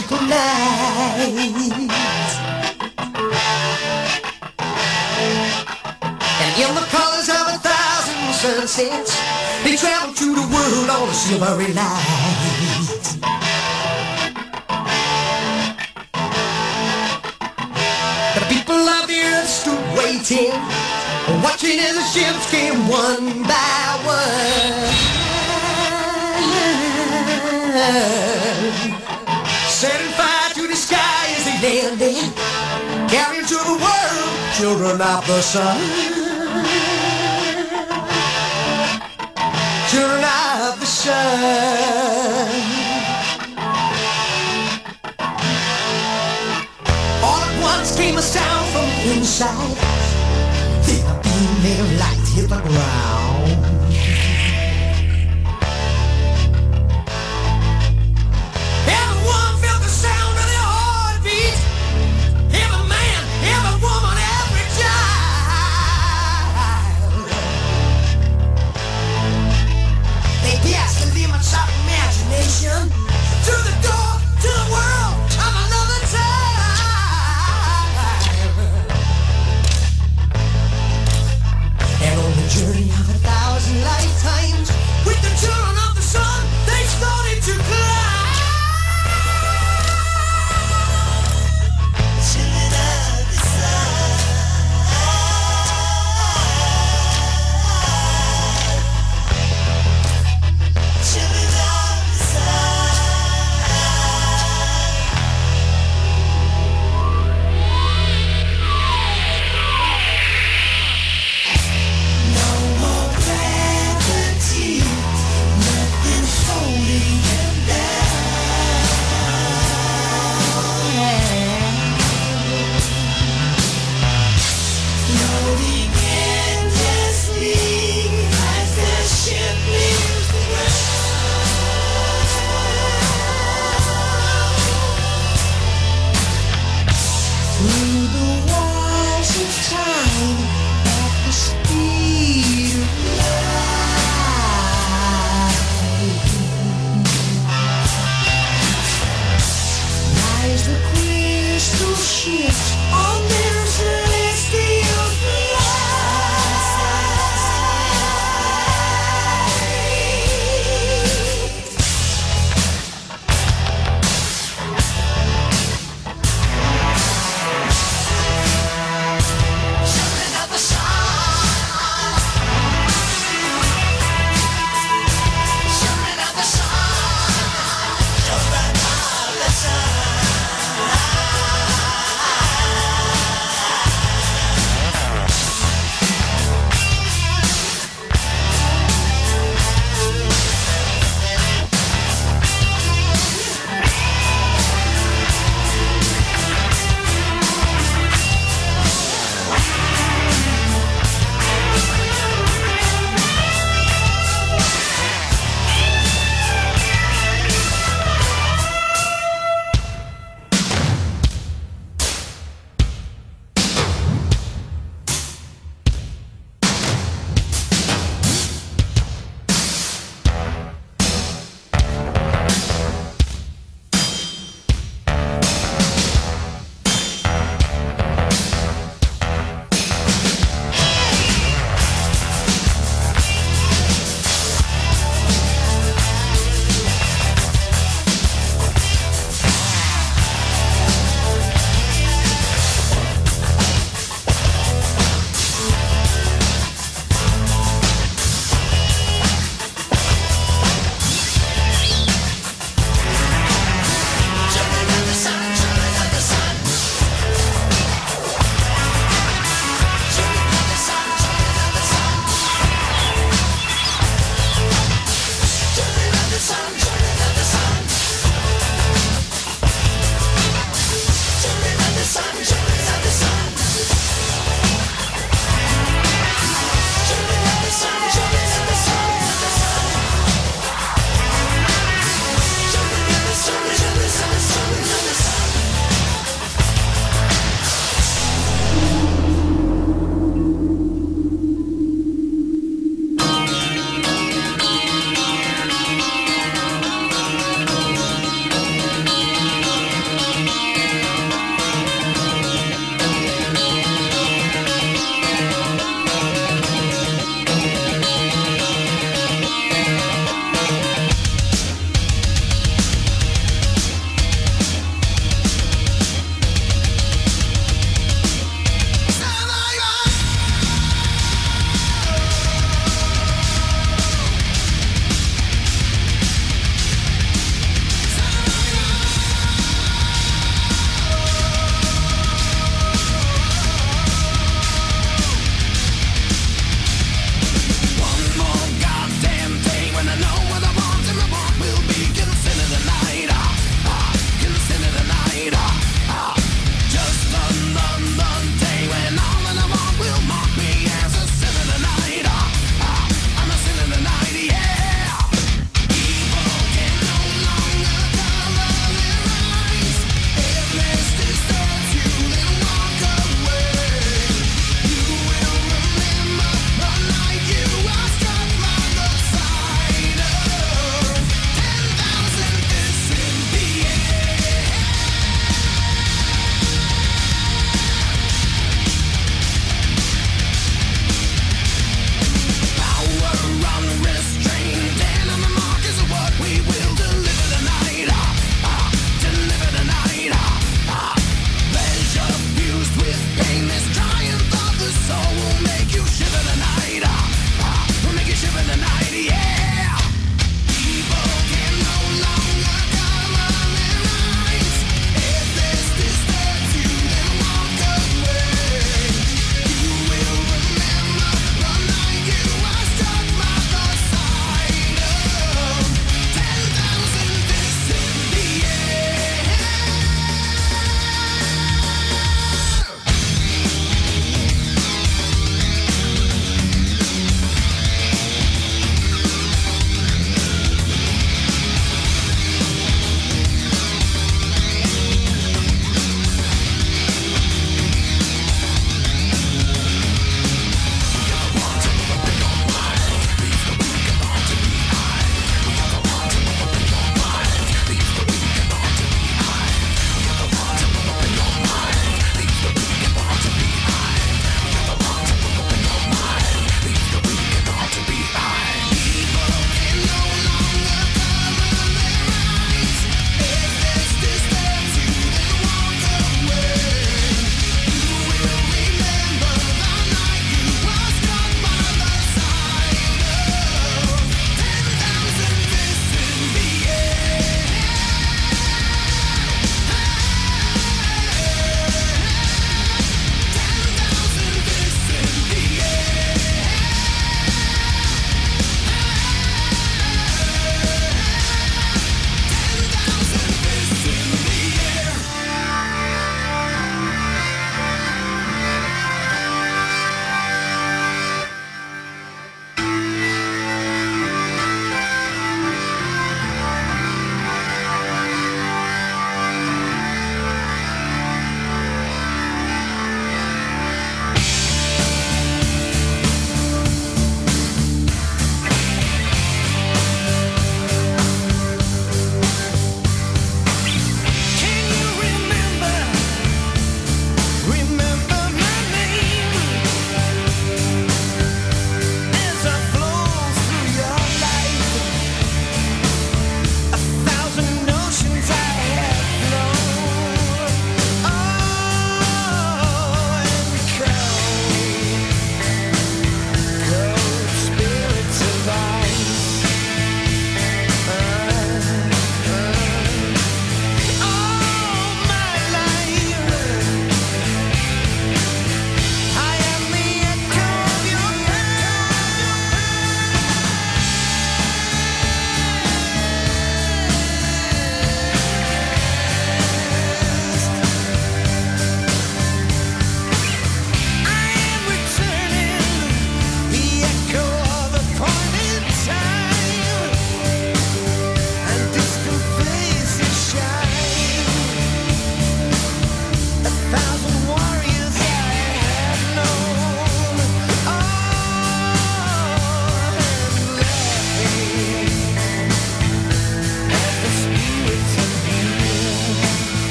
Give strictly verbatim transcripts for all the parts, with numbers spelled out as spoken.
magical night. And in the colors of a thousand sunsets, they travel through the world on a silvery light. The people of the earth stood waiting, watching as the ships came one by one, setting fire to the sky as they landed, carrying to the world children of the sun, children of the sun. All at once came a sound from inside. Their light hit the ground. Everyone felt the sound of their heartbeat. Every man, every woman, every child. They passed the limits of imagination to the door to the world of another time. And on the journey of a thousand lifetimes, with the children of the sun, they started to climb. Children of the sun. Children of the sun. No more gravity, nothing holding them down. Floating endlessly as the ship leaves the ground. Through the walls of time, at the speed of light, lies the crystal ships on their celestial flight. Children of the sun. Children of the sun. Children of the sun.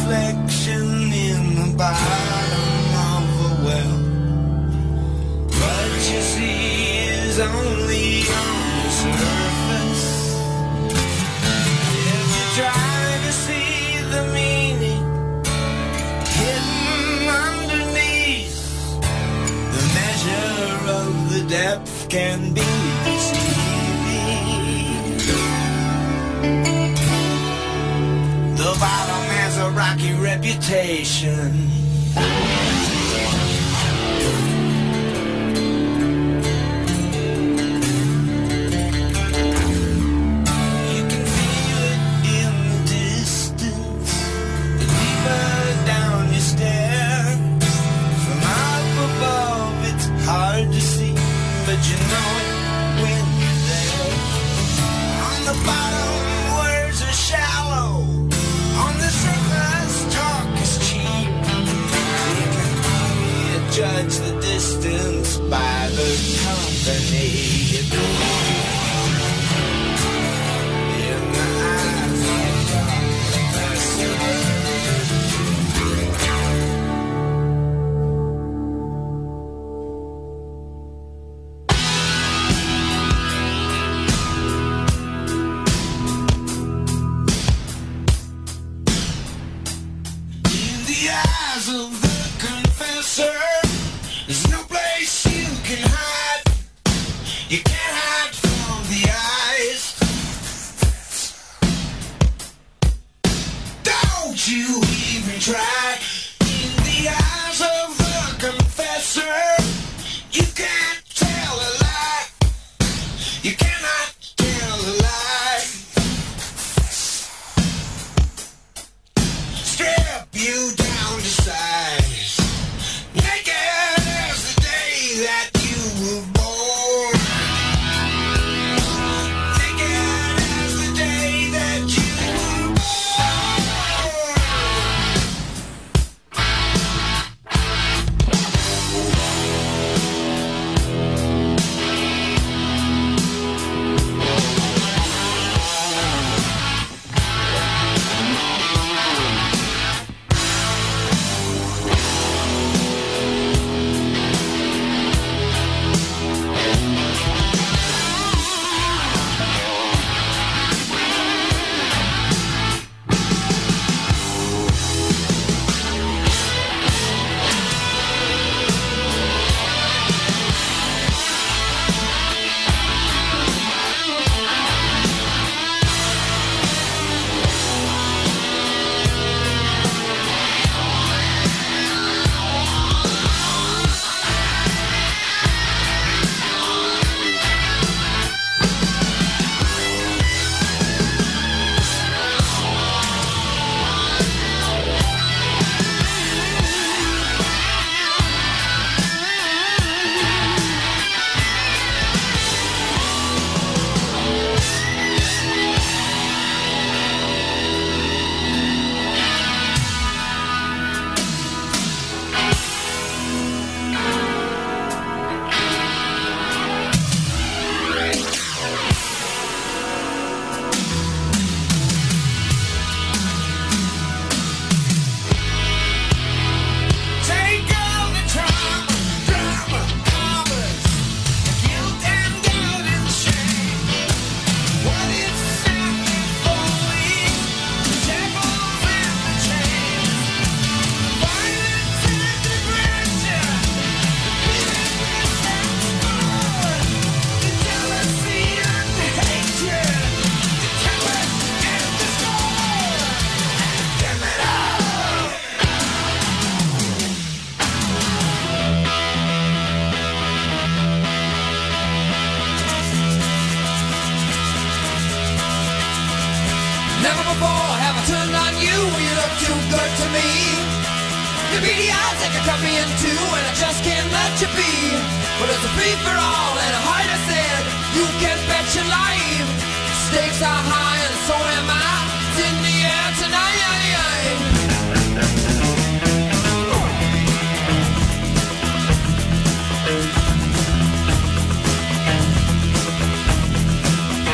reflection in the bottom of a well. What you see is only on the surface. If you try to see the meaning hidden underneath, the measure of the depth can be deceiving. The bottom has a rocky reputation. You can feel it in the distance, the deeper down you stare. From up above it's hard to see, but you know it when you're there. On the bottom words are shallow, on the surface talk is cheap. You can only judge the distance by the company you keep. In the eyes of darkness. In the eyes of the confessor, there's no place you can hide. You can't hide from the eyes. Don't you even try. In the eyes of the confessor, you can't tell a lie. You cannot tell a lie. Strip you down to size, naked as the day that you were born. Naked as the day that you were born. Take all the trauma, drama, commas, the guilt and doubt and shame. What is simply falling, the devil's in the chains. Violence and aggression, the bitterness and scorn, the jealousy and the hatred, the terror and the scorn. Damn it all! Never before have I turned on you. You look too good to me. Your beady eyes they can cut me in two, and I just can't let you be. Well, it's a free for all, and a heart I said you can bet your life. Stakes are high, and so am I. It's in the air tonight.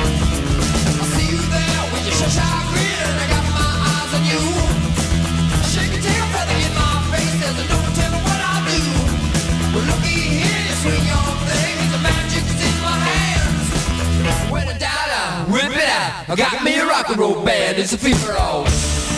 I see you there with your shut-eye grin. I got my eyes on you. and roll band. It's a free for all.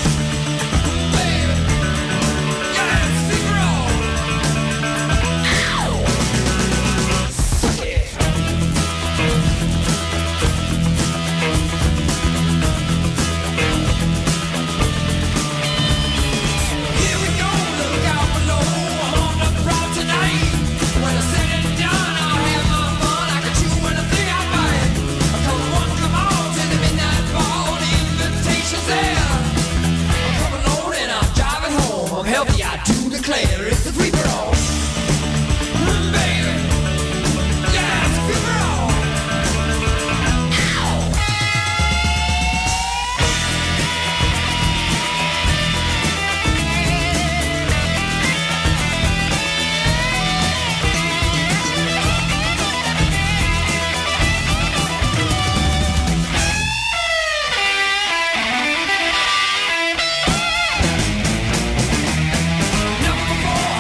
Declare it's a free for all. Mm, baby. Yeah, it's a free for all. Ow. Number four.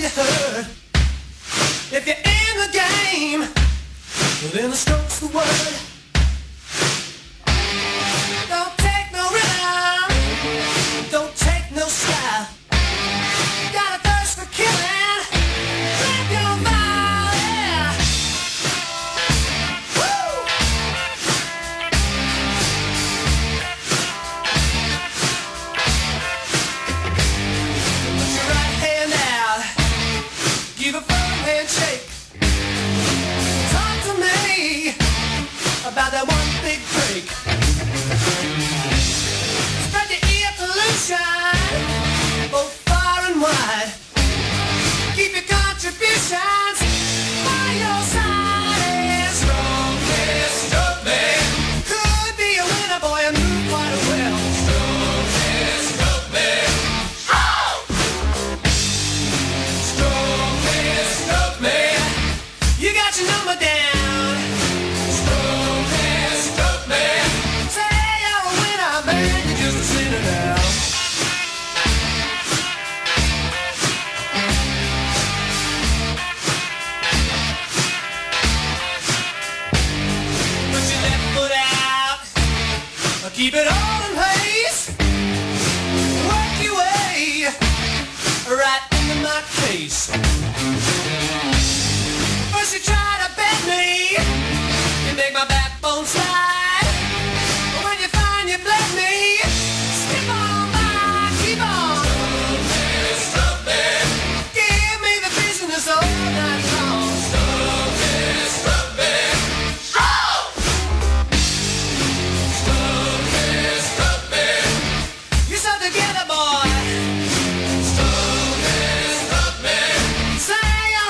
you heard. If you're in the game, well, then the stroke's the word. Don't take no rhythm, don't take no style. Got a thirst for killing, grab your vial, yeah. Woo! Put your right hand out, give a firm handshake. Talk to me about that one big break. Spread the ear pollution, both far and wide. Keep your contributions by your side. And strongest of men could be a winner, boy, and move quite well. Strongest of men. Strongest of men. You got your number down. Strongest of men. Say you're a winner, man, you're just a sinner now. Put your left foot out, keep it all in place. Work your way right into my face. First you try to bend me, you make my backbone slide. But when you find you bled me, skip on by, keep on. Give me the business all night long. You stuck together, boy. Say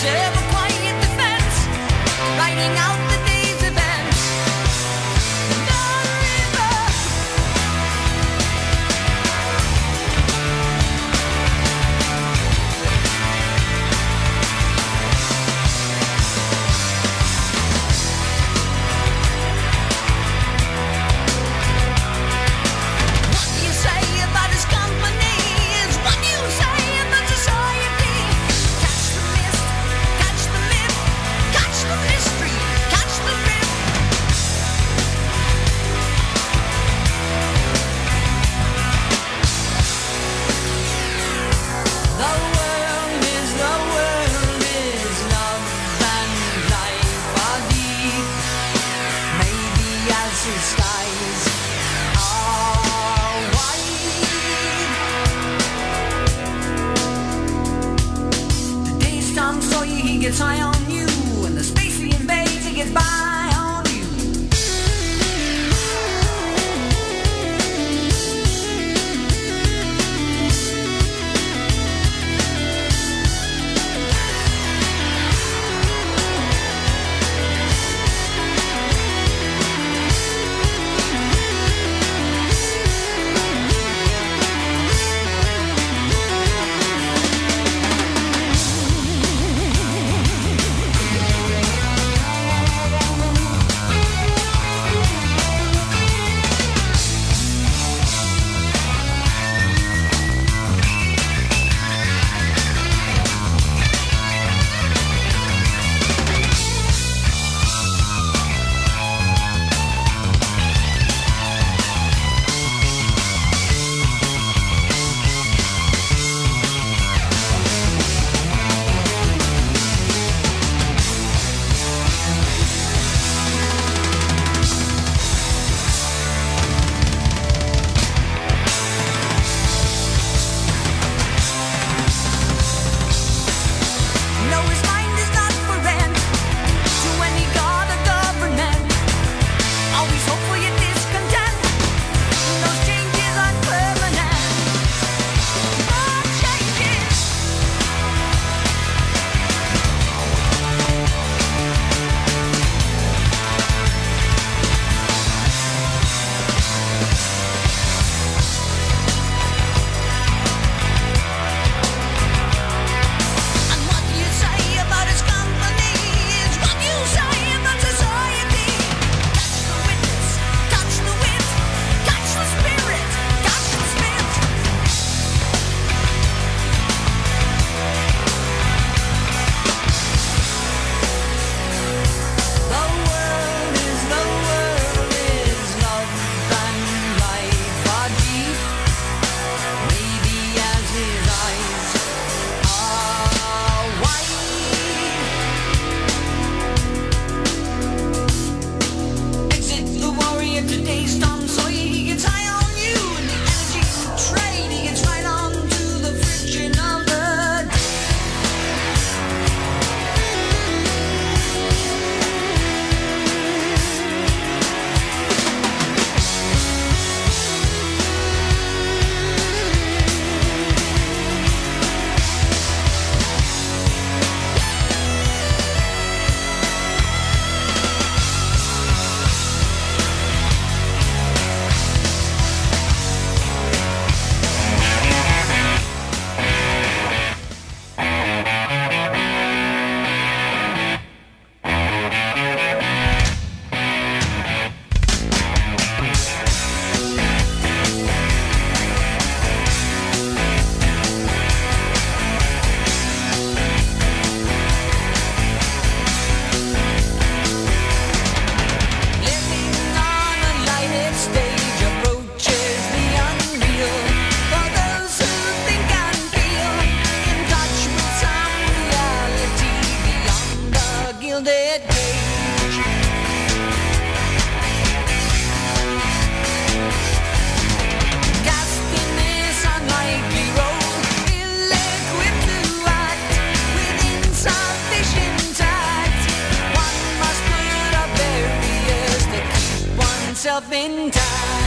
yourself in time.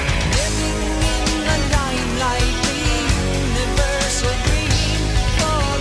Living in the limelight, the universal dream for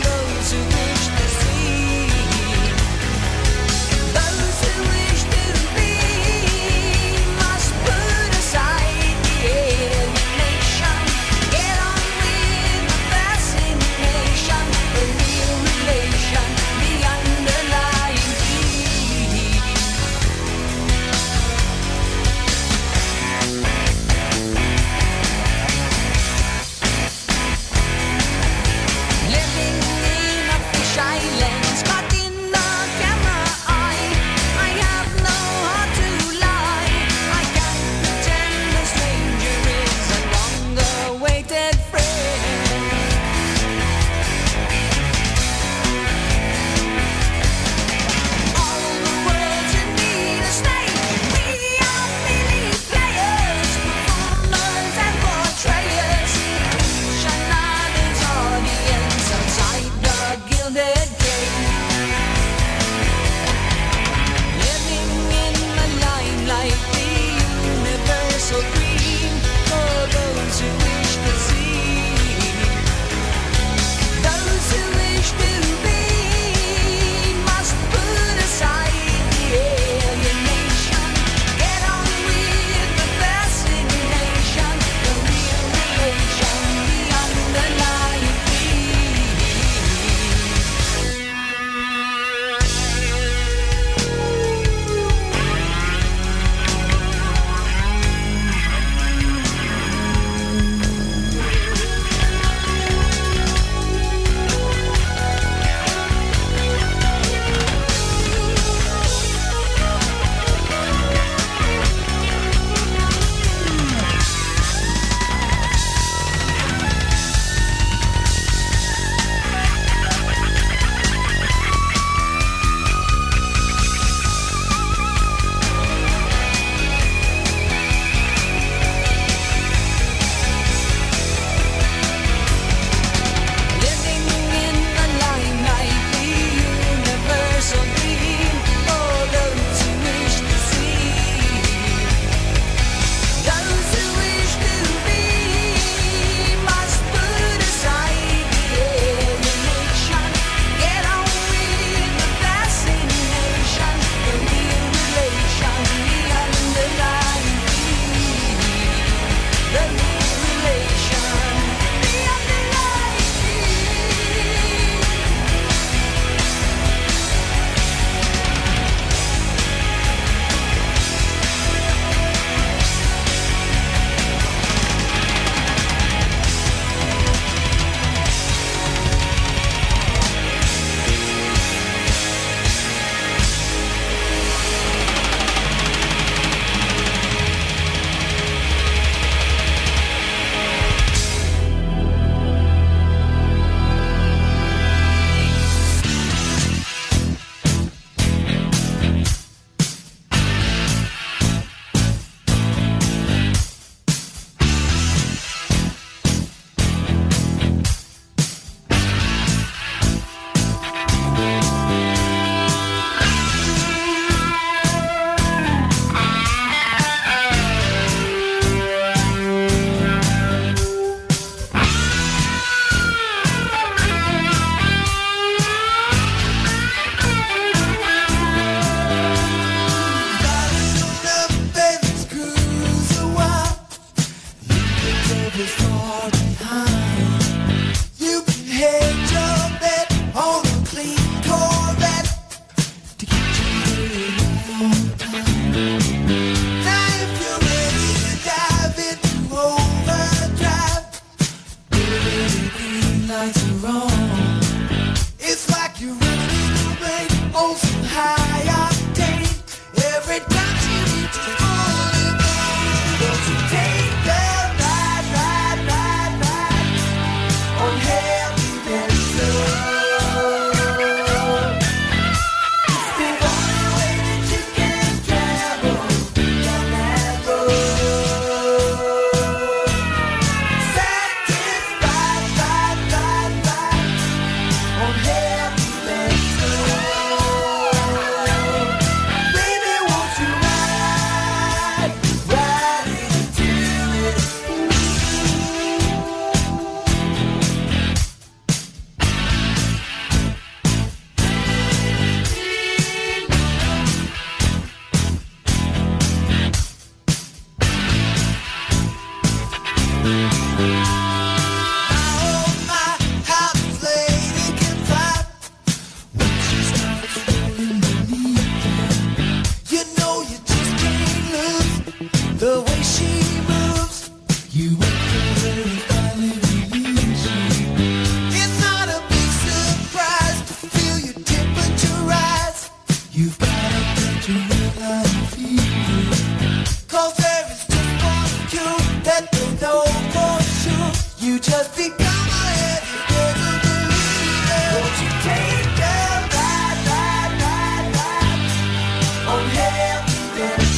You've got to get to real life feeling. Cause there is just one cure that they know for sure. You just become a heavy never believe it. Won't you take a ride, ride, ride, ride on heaven's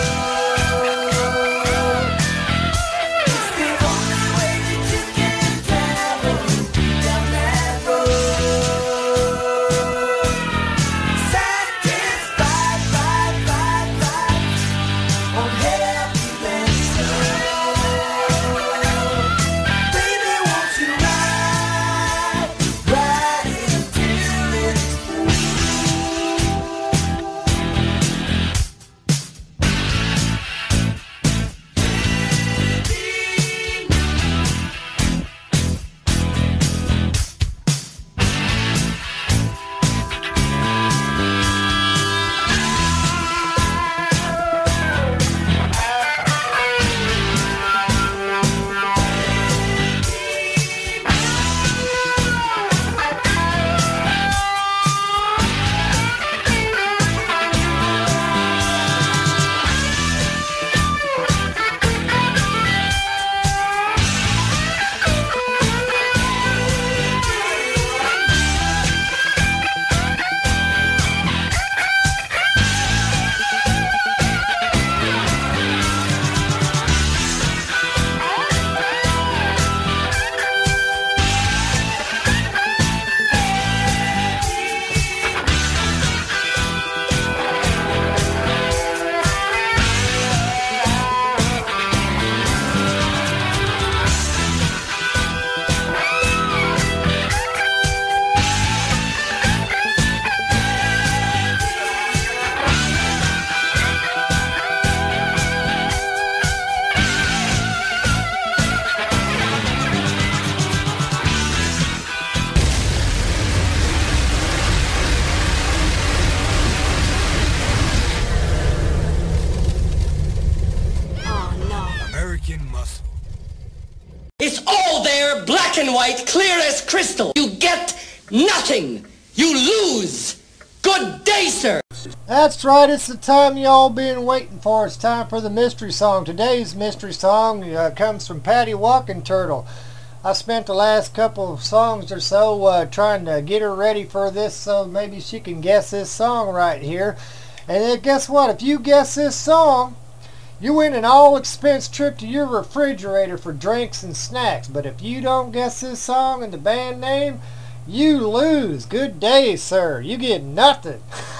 road? It's the only way that you can travel down that road. Satisfied, ride, ride, ride on heaven's road. Baby, won't you ride, ride until it's through? American Muscle. It's all there, black and white, clear as crystal. You get nothing. You lose. Good day, sir. That's right, it's the time y'all been waiting for. It's time for the mystery song. Today's mystery song uh, comes from Patty Walking Turtle. I spent the last couple of songs or so uh, trying to get her ready for this so maybe she can guess this song right here. And then guess what? If you guess this song, you win an all-expense trip to your refrigerator for drinks and snacks. But if you don't guess this song and the band name, you lose. Good day, sir. You get nothing.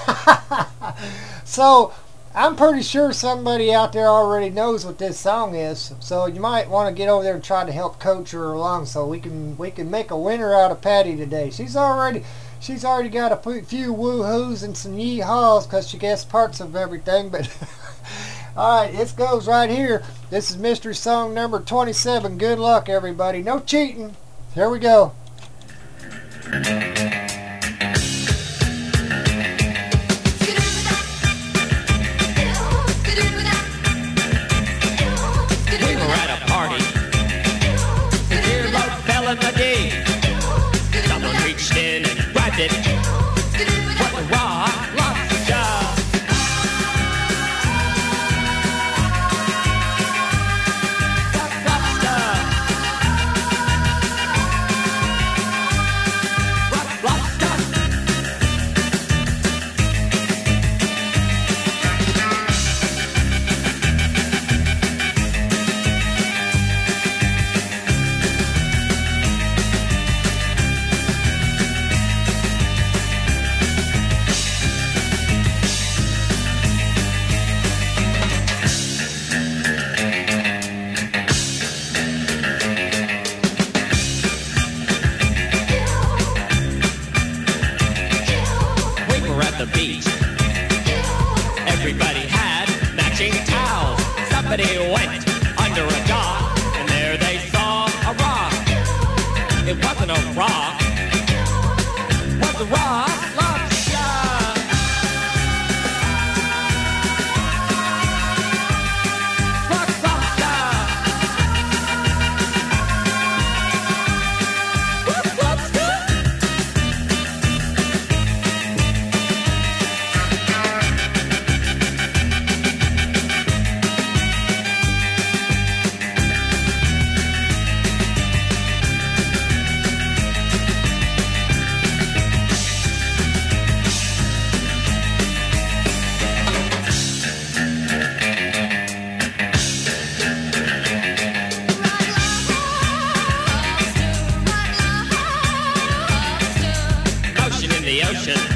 So, I'm pretty sure somebody out there already knows what this song is. So you might want to get over there and try to help coach her along so we can we can make a winner out of Patty today. She's already she's already got a few woohoos and some yee-haws because she guessed parts of everything. But alright, this goes right here. This is mystery song number twenty-seven. Good luck, everybody. No cheating. Here we go. We were at a party. The earlobe fell in the day. Someone reached in and grabbed it. What a rock, lobster. Rock, lobster. Rock, lobster. We were at the beach. Everybody had matching towels. Somebody went under a dock, and there they saw a rock. It wasn't a rock. It was a rock lobster. Rock lobster. Rock lobster. the ocean.